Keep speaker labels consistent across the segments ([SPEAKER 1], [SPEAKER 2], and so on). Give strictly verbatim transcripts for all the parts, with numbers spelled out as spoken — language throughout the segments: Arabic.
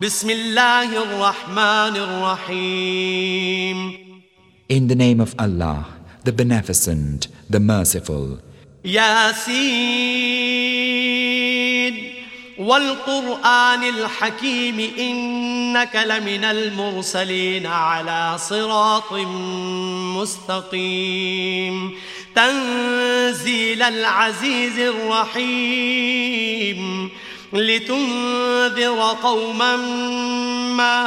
[SPEAKER 1] بسم الله الرحمن الرحيم.
[SPEAKER 2] In the name of Allah, the Beneficent, the Merciful.
[SPEAKER 1] ياسين والقرآن الحكيم إنك لمن المرسلين على صراط مستقيم تنزيل العزيز الرحيم لتنذر قوما ما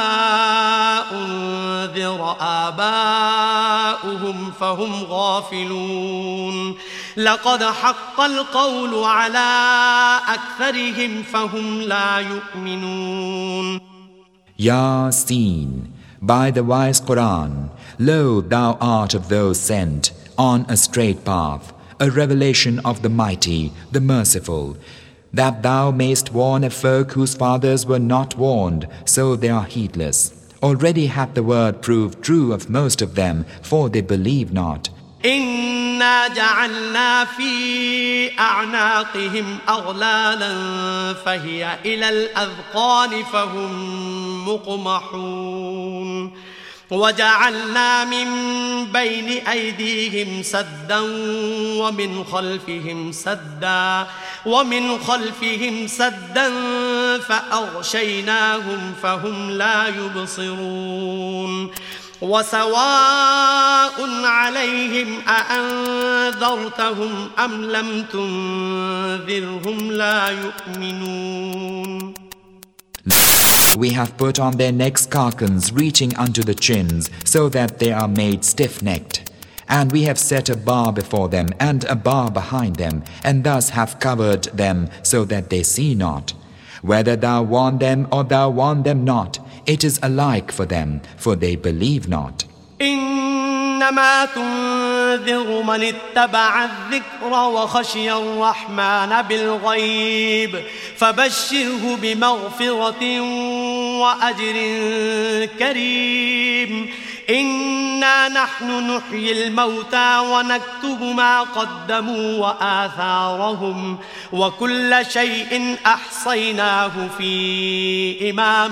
[SPEAKER 1] أنذر آباؤهم فهم غافلون لقد حق القول على أكثرهم فهم لا يؤمنون.
[SPEAKER 2] Yasin, by the wise Quran, lo, thou art of those sent on a straight path, a revelation of the Mighty, the Merciful, that thou mayst warn a folk whose fathers were not warned, so they are heedless. Already hath the word proved true of most of them, for they believe not.
[SPEAKER 1] إنا جعلنا في أعناقهم أغلالا فهي إلى الأذقان فهم مقمحون وجعلنا من بين أيديهم سدا ومن خلفهم سدا ومن خلفهم سدا فأغشيناهم فهم لا يبصرون وسواء عليهم أأنذرتهم أم لم تنذرهم لا يؤمنون.
[SPEAKER 2] We have put on their necks carcans reaching unto the chins, so that they are made stiff-necked. And we have set a bar before them and a bar behind them, and thus have covered them so that they see not. Whether thou warn them or thou warn them not, it is alike for them, for they believe not.
[SPEAKER 1] إنما تنذر من اتبع الذكر وخشي الرحمن بالغيب فبشره بمغفرة وأجر كريم. إنا نحن نحيي الموتى ونكتب ما قدموا وآثارهم وكل شيء أحصيناه في إمام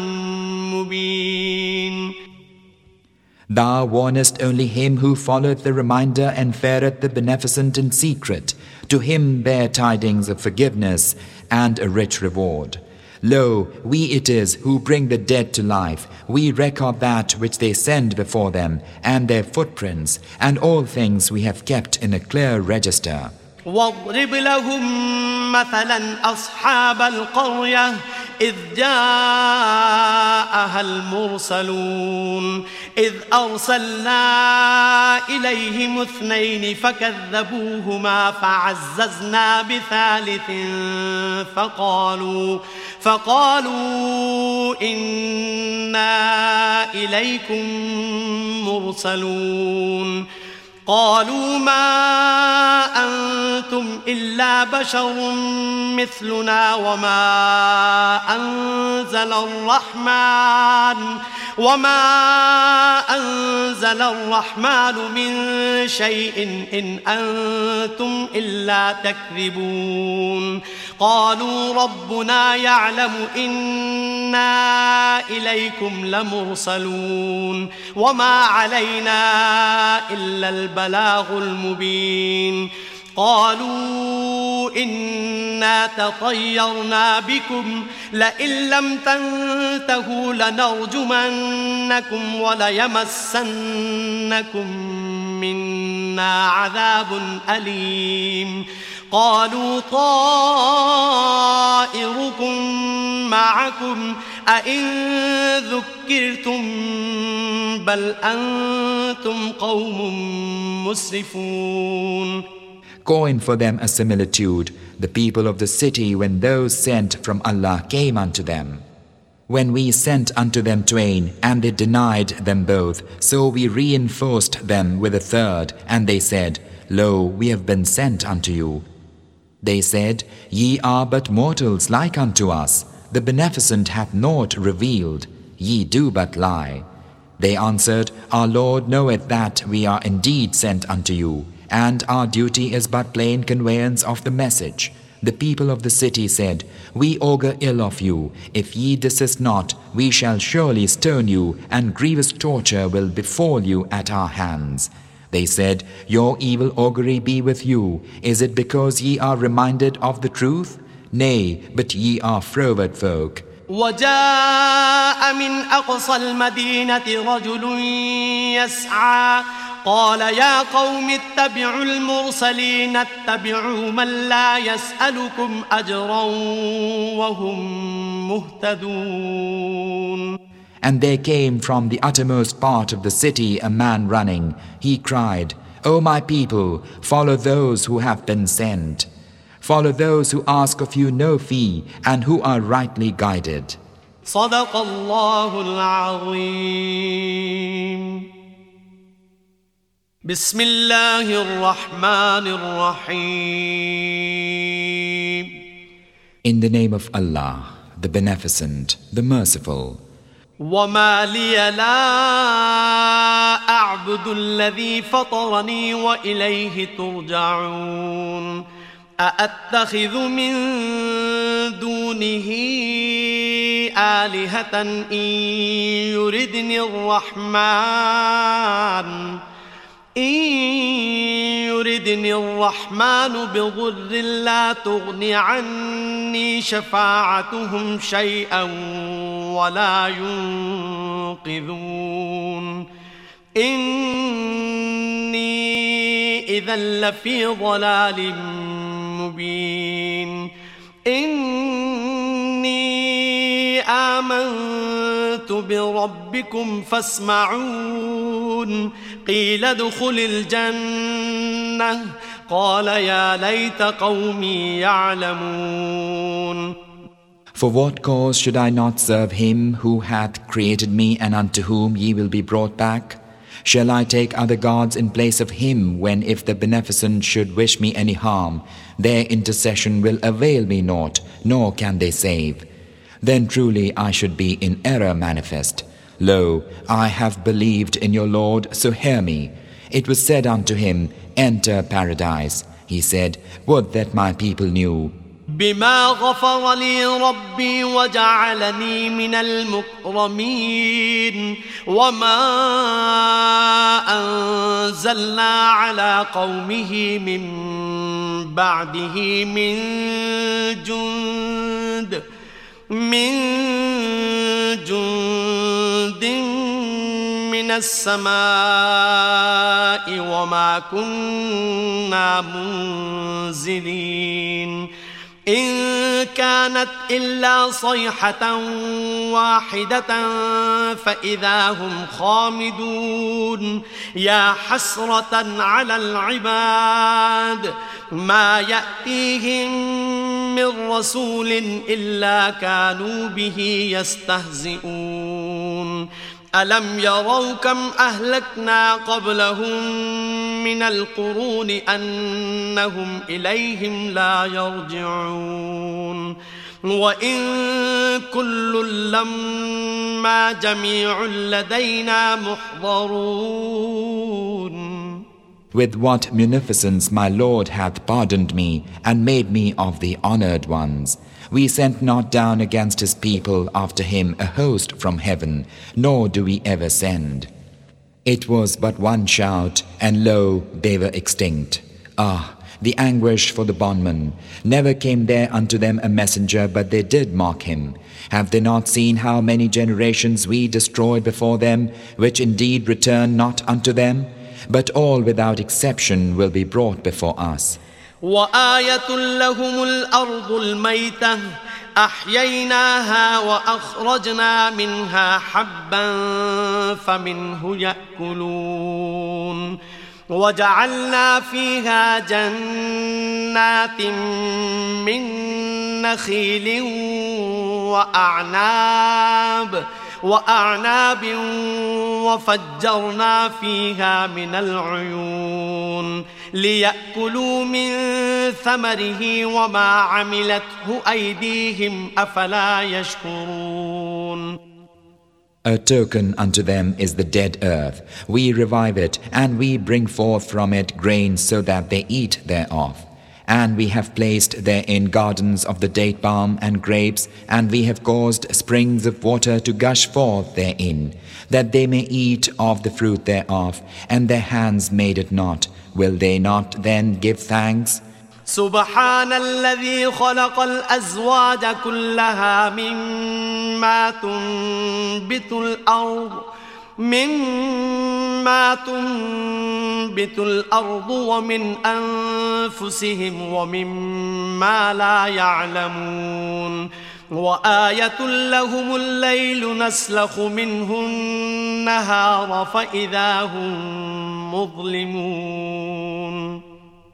[SPEAKER 1] مبين.
[SPEAKER 2] Thou warnest only him who followeth the reminder and fareth the beneficent in secret. To him bear tidings of forgiveness and a rich reward. Lo, we it is who bring the dead to life. We record that which they send before them, and their footprints, and all things we have kept in a clear register.
[SPEAKER 1] واضرب لهم مثلا أصحاب القرية إذ جاءها المرسلون إذ أرسلنا إليهم اثنين فكذبوهما فعززنا بثالث فقالوا فقالوا إنا إليكم مرسلون قالوا ما أنتم إلا بشر مثلنا وما أنزل الرحمن وما أنزل الرحمن من شيء إن أنتم إلا تكذبون قالوا ربنا يعلم إنا إليكم لمرسلون وما علينا إلا البلاغ المبين قالوا إنا تطيرنا بكم لئن لم تنتهوا لنرجمنكم وليمسنكم منا عذاب أليم قالوا طائركم معكم أئن ذكرتم بل أنتم قوم مسرفون.
[SPEAKER 2] Coin for them a similitude, the people of the city when those sent from Allah came unto them. When we sent unto them twain, and they denied them both, so we reinforced them with a third, and they said, Lo, we have been sent unto you. They said, Ye are but mortals like unto us. The Beneficent hath naught revealed. Ye do but lie. They answered, Our Lord knoweth that we are indeed sent unto you, and our duty is but plain conveyance of the message. The people of the city said, We augur ill of you. If ye desist not, we shall surely stone you, and grievous torture will befall you at our hands. They said, Your evil augury be with you. Is it because ye are reminded of the truth? Nay, but ye are froward folk.
[SPEAKER 1] وجاء من أقصى المدينة رجل يسعى قال يا قوم اتبعوا المرسلين اتبعوا من لا يسألكم أجرا وهم مهتدون.
[SPEAKER 2] And there came from the uttermost part of the city a man running. He cried, O my people, follow those who have been sent. Follow those who ask of you no fee and who are rightly guided.
[SPEAKER 1] صدق الله العظيم. بسم الله الرحمن الرحيم.
[SPEAKER 2] In the name of Allah, the Beneficent, the Merciful.
[SPEAKER 1] وما لي لا أعبد الذي فطرني وإليه ترجعون. أأتخذ من دونه آلهة إن يردني الرحمن إن يردني الرحمن بضر لا تغن عني شفاعتهم شيئا ولا ينقذون. إني إذا لفي ضلال مبين. إني آمنت بربكم فاسمعون. قيل ادخل الجنة قال يا ليت قومي يعلمون.
[SPEAKER 2] For what cause should I not serve him who hath created me and unto whom ye will be brought back? Shall I take other gods in place of him when if the Beneficent should wish me any harm, their intercession will avail me naught, nor can they save? Then truly I should be in error manifest. Lo, I have believed in your Lord, so hear me. It was said unto him, Enter paradise. He said, Would that my people knew.
[SPEAKER 1] بما غفر لي ربي وجعلني من المكرمين. وما أنزلنا على قومه من بعده من جند من جند من السماء وما كنا منزلين. إن كانت إلا صيحة واحدة فإذا هم خامدون. يا حسرة على العباد ما يأتيهم من رسول إلا كانوا به يستهزئون. ألم يروا كم أهلكنا قبلهم من القرون أنهم إليهم لا يرجعون. وإن كل لما جميع لدينا محضرون.
[SPEAKER 2] With what munificence my Lord hath pardoned me and made me of the honored ones. We sent not down against his people after him a host from heaven, nor do we ever send. It was but one shout, and lo, they were extinct. Ah, the anguish for the bondman. Never came there unto them a messenger, but they did mock him. Have they not seen how many generations we destroyed before them, which indeed return not unto them? But all without exception will be brought before us.
[SPEAKER 1] وآية لهم الأرض الميتة أحييناها وأخرجنا منها حبا فمنه يأكلون. وجعلنا فيها جنات من نخيل وأعناب وأعناب وفجرنا فيها من العيون ليأكلوا من ثمره وما عملته أيديهم أفلا يشكرون.
[SPEAKER 2] A token unto them is the dead earth. We revive it, and we bring forth from it grain so that they eat thereof. And we have placed therein gardens of the date palm and grapes, and we have caused springs of water to gush forth therein, that they may eat of the fruit thereof, and their hands made it not. Will they not then give thanks?
[SPEAKER 1] سبحان الذي خلق الأزواج كلها مما تنبت الأرض مما تنبت الأرض ومن أنفسهم ومما لا يعلمون وآية لهم الليل نسلخ منه النهار فإذا هم مظلمون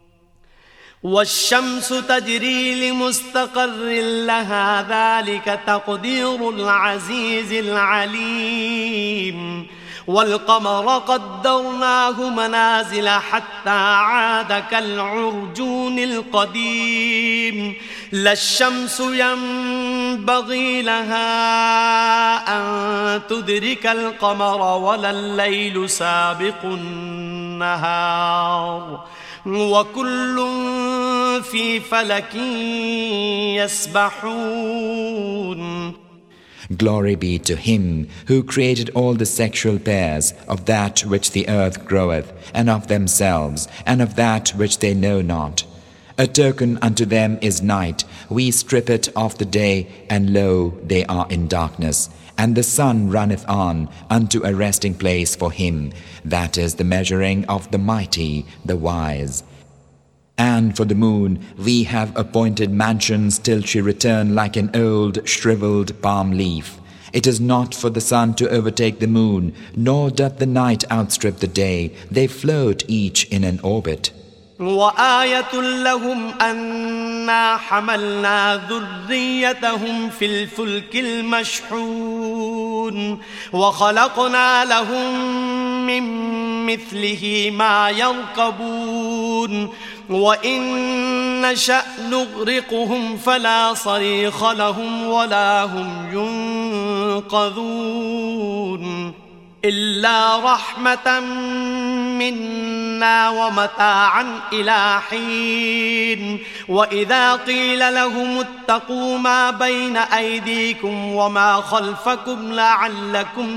[SPEAKER 1] والشمس تجري لمستقر لها ذلك تقدير العزيز العليم والقمر قدرناه منازل حتى عاد كالعرجون القديم لا الشمس ينبغي لها أن تدرك القمر ولا الليل سابق النهار وكل في فلك يسبحون.
[SPEAKER 2] Glory be to Him who created all the sexual pairs of that which the earth groweth, and of themselves, and of that which they know not. A token unto them is night. We strip it of the day, and lo, they are in darkness. And the sun runneth on unto a resting place for him. That is the measuring of the mighty, the wise. And for the moon we have appointed mansions till she return like an old shriveled palm leaf. It is not for the sun to overtake the moon, nor doth the night outstrip the day. They float each in an orbit.
[SPEAKER 1] وآية لهم أنا حملنا ذريتهم في الفلك المشحون وخلقنا لهم من مثله ما يركبون وإن نشأ نغرقهم فلا صريخ لهم ولا هم ينقذون إلا رحمة منا ومتاعا إلى حين وإذا قيل لهم اتقوا ما بين أيديكم وما خلفكم لعلكم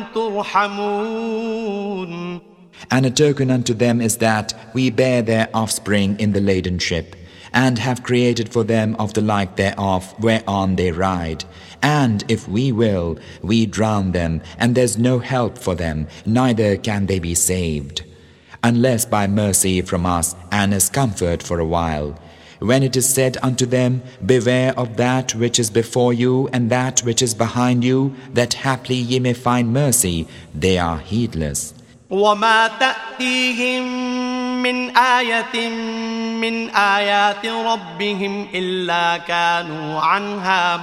[SPEAKER 1] ترحمون.
[SPEAKER 2] And a token unto them is that we bear their offspring in the laden ship, and have created for them of the like thereof whereon they ride. And if we will, we drown them, and there's no help for them, neither can they be saved, unless by mercy from us and as comfort for a while. When it is said unto them, beware of that which is before you and that which is behind you, that haply ye may find mercy, they are heedless.
[SPEAKER 1] وما تأتيهم من آية من آيات ربهم إلا كانوا عنها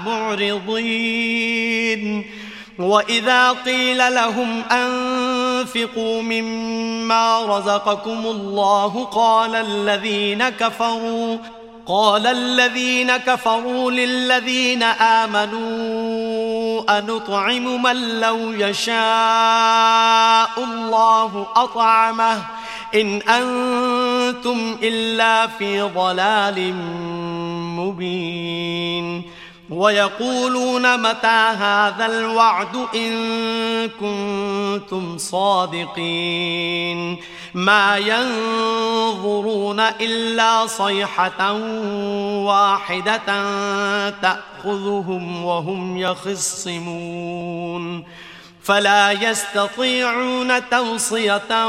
[SPEAKER 1] معرضين وإذا قيل لهم أنفقوا مما رزقكم الله قال الذين كفروا قال الذين كفروا للذين آمنوا أنطعم من لو يشاء الله أطعمه إن أنتم إلا في ضلال مبين ويقولون متى هذا الوعد إن كنتم صادقين ما ينظرون إلا صيحة واحدة تأخذهم وهم يخصمون فلا يستطيعون توصية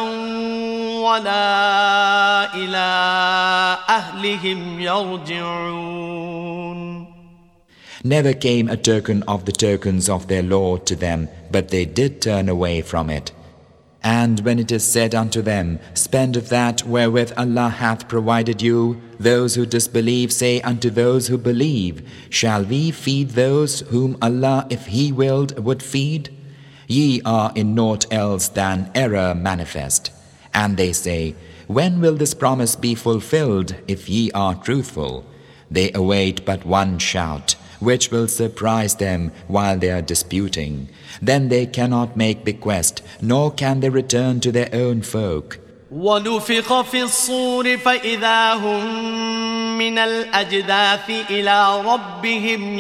[SPEAKER 1] ولا إلى أهلهم يرجعون.
[SPEAKER 2] Never came a token of the tokens of their Lord to them, but they did turn away from it. And when it is said unto them, spend of that wherewith Allah hath provided you, those who disbelieve say unto those who believe, shall we feed those whom Allah, if He willed, would feed? Ye are in naught else than error manifest. And they say, when will this promise be fulfilled, if ye are truthful? They await but one shout, which will surprise them while they are disputing. Then they cannot make bequest, nor can they return to their own folk.
[SPEAKER 1] ونفخ في الصور فإذا هم من الأجداث إلى ربهم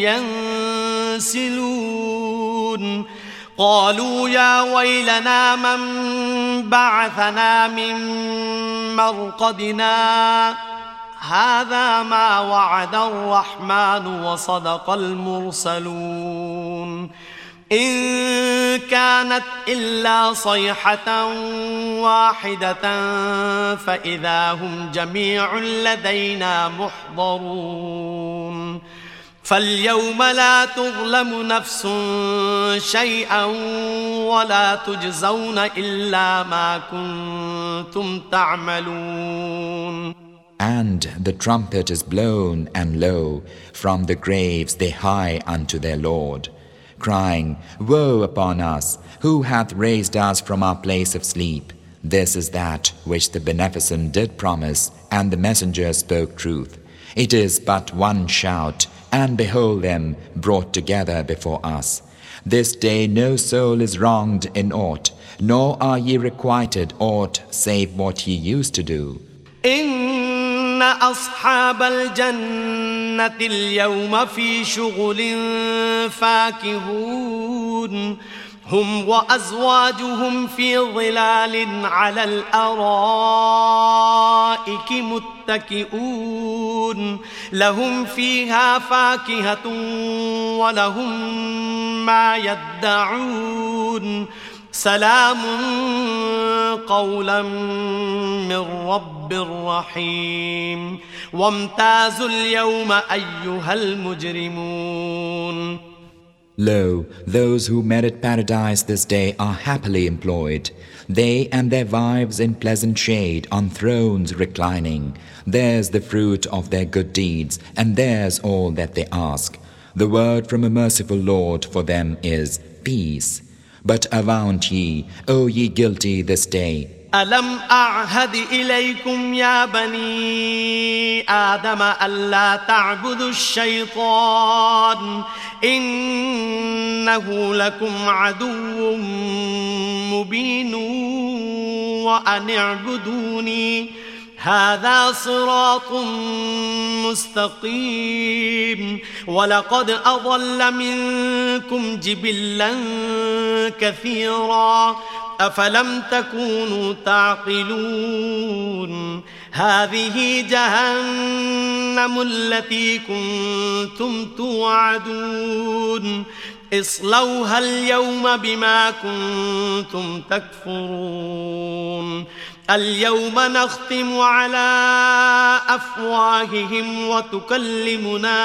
[SPEAKER 1] ينسلون قالوا يا ويلنا من بعثنا من مرقدنا هذا ما وعد الرحمن وصدق المرسلون إن كانت إلا صيحة واحدة فإذا هم جميع لدينا محضرون فاليوم لا تظلم نفس شيئا ولا تجزون إلا ما كنتم تعملون.
[SPEAKER 2] And the trumpet is blown, and lo, from the graves they hie unto their Lord, crying, Woe upon us! Who hath raised us from our place of sleep? This is that which the Beneficent did promise, and the Messenger spoke truth. It is but one shout, and behold them brought together before us. This day no soul is wronged in aught, nor are ye requited aught save what ye used to do.
[SPEAKER 1] إن أصحاب الجنة اليوم في شغل فاكهون هم وأزواجهم في ظلال على الأرائك متكئون لهم فيها فاكهة ولهم ما يدعون سلام قولا من رب رحيم وامتازوا اليوم أيها المجرمون.
[SPEAKER 2] Lo, those who merit paradise this day are happily employed, they and their wives in pleasant shade on thrones reclining. Theirs the fruit of their good deeds, and theirs all that they ask. The word from a merciful Lord for them is peace. But avaunt ye, O ye guilty this day.
[SPEAKER 1] ألم أعهد إليكم يا بني آدم ألا تعبدوا الشيطان إنه لكم عدو مبين وأن اعبدوني هذا صراط مستقيم ولقد أضل منكم جبلا كثيرا أفلم تكونوا تعقلون هذه جهنم التي كنتم توعدون اصلوها اليوم بما كنتم تكفرون اليوم نختم على أفواههم وتكلمنا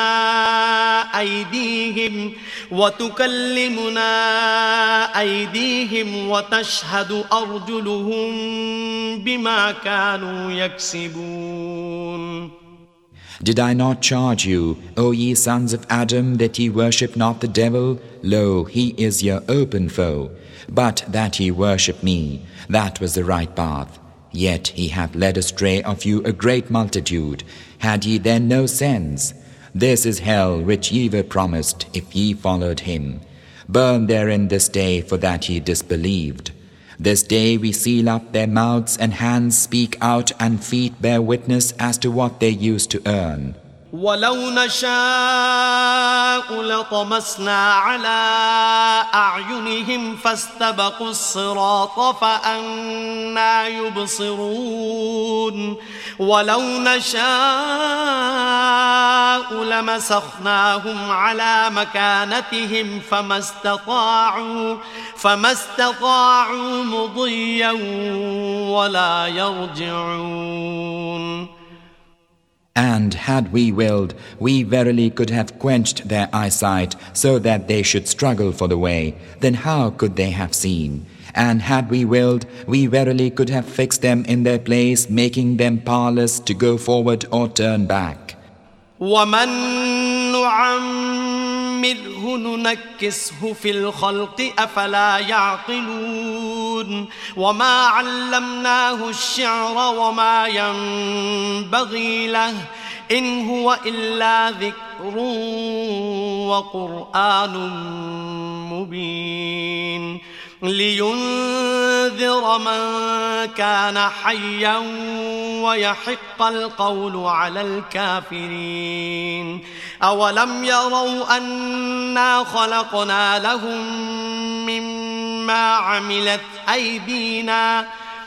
[SPEAKER 1] أيديهم وتكلمنا أيديهم وتشهد أرجلهم بما كانوا يكسبون.
[SPEAKER 2] Did I not charge you, O ye sons of Adam, that ye worship not the devil? Lo, he is your open foe. But that ye worship me, that was the right path. Yet he hath led astray of you a great multitude. Had ye then no sense? This is hell which ye were promised if ye followed him. Burn therein this day for that ye disbelieved. This day we seal up their mouths and hands speak out and feet bear witness as to what they used to earn.
[SPEAKER 1] ولو نشاء لطمسنا على أعينهم فاستبقوا الصراط فأنى يبصرون ولو نشاء لمسخناهم على مكانتهم فما استطاعوا فما استطاعوا مضيا ولا يرجعون.
[SPEAKER 2] And had we willed, we verily could have quenched their eyesight so that they should struggle for the way. Then how could they have seen? And had we willed, we verily could have fixed them in their place, making them powerless to go forward or turn back.
[SPEAKER 1] وَمَن نُعَمِّرْهُ نُنَكِّسْهُ فِي الْخَلْقِ أَفَلَا يَعْقِلُونَ وَمَا عَلَّمْنَاهُ الشِّعْرَ وَمَا يَنبَغِي لَهُ إِنْ هُوَ إِلَّا ذِكْرٌ وَقُرْآنٌ مُبِينٌ. لينذر من كان حيا ويحق القول على الكافرين أولم يروا أنا خلقنا لهم مما عملت أيدينا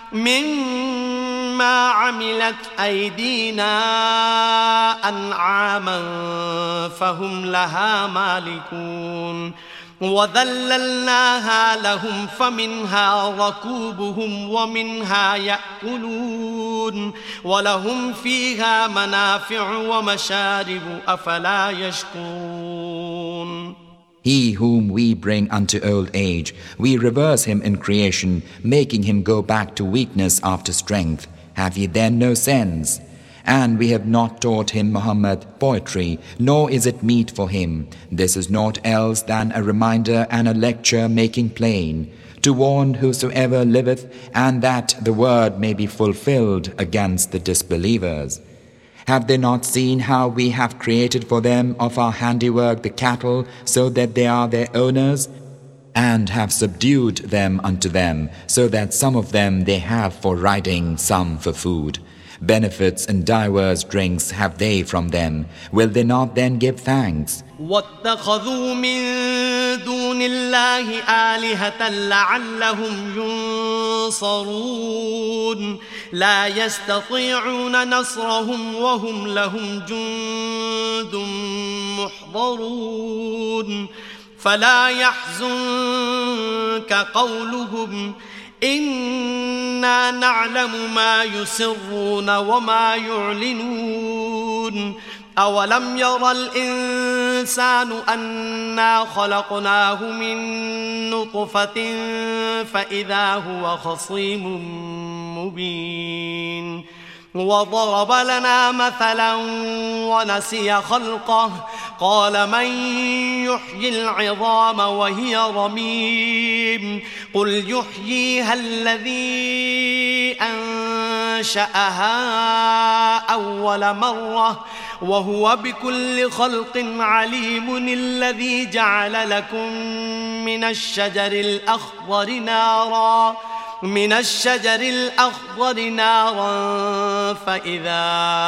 [SPEAKER 1] مما عملت أيدينا أنعاما فهم لها مالكون وذللناها لهم فمنها ركوبهم ومنها يأكلون ولهم فيها منافع ومشارب أفلا يشكرون.
[SPEAKER 2] He whom we bring unto old age, we reverse him in creation, making him go back to weakness after strength. Have ye then no sense? And we have not taught him, Muhammad, poetry, nor is it meet for him. This is naught else than a reminder and a lecture making plain, to warn whosoever liveth, and that the word may be fulfilled against the disbelievers. Have they not seen how we have created for them of our handiwork the cattle, so that they are their owners, and have subdued them unto them, so that some of them they have for riding, some for food. Benefits and diverse drinks have they from them. Will they not then give thanks?
[SPEAKER 1] واتخذوا من دون الله آلهة لعلهم ينصرون لا يستطيعون نصرهم وهم لهم جند محضرون فلا يحزنك قولهم إنا نعلم ما يسرون وما يعلنون أولم ير الإنسان أنا خلقناه من نطفة فإذا هو خصيم مبين وضرب لنا مثلا ونسي خلقه قال من يحيي العظام وهي رميم قل يحييها الذي أنشأها أول مرة وهو بكل خلق عليم الذي جعل لكم من الشجر الأخضر نارا من الشجر الأخضر نارا فإذا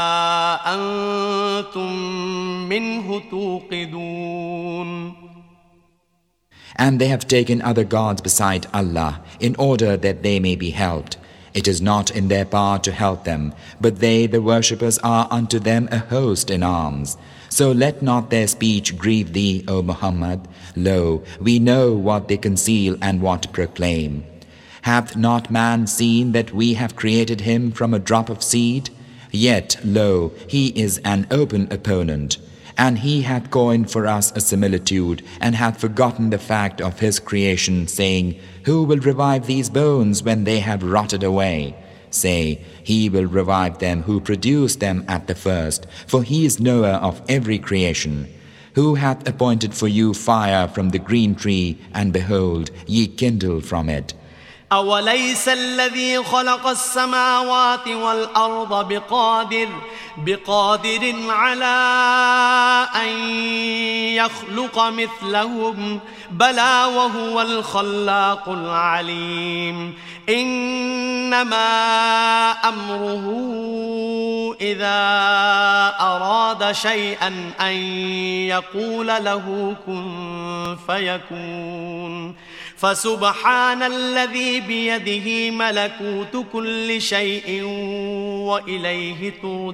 [SPEAKER 1] أنتم منه توقدون.
[SPEAKER 2] And they have taken other gods beside Allah in order that they may be helped. It is not in their power to help them, but they, the worshippers, are unto them a host in arms. So let not their speech grieve thee, O Muhammad. Lo, we know what they conceal and what proclaim. Hath not man seen that we have created him from a drop of seed? Yet, lo, he is an open opponent. And he hath coined for us a similitude, and hath forgotten the fact of his creation, saying, Who will revive these bones when they have rotted away? Say, He will revive them who produced them at the first, for He is knower of every creation. Who hath appointed for you fire from the green tree, and behold, ye kindle from it.
[SPEAKER 1] أوليس الذي خلق السماوات والأرض بقادر بقادر على أن يخلق مثلهم بلى وهو الخلاق العليم إنما أمره إذا أراد شيئا أن يقول له كن فيكون فسبحان الذي بيده ملكوت كل شيء وإليه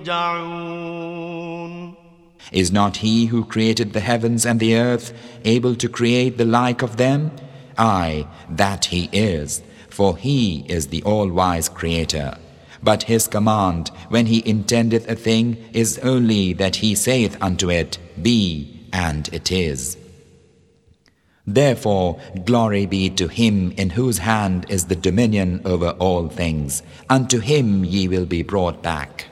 [SPEAKER 1] ترجعون.
[SPEAKER 2] Is not He who created the heavens and the earth able to create the like of them? Aye, that He is, for He is the all-wise Creator. But His command, when He intendeth a thing, is only that He saith unto it, Be, and it is. Therefore, glory be to Him in whose hand is the dominion over all things. Unto Him ye will be brought back.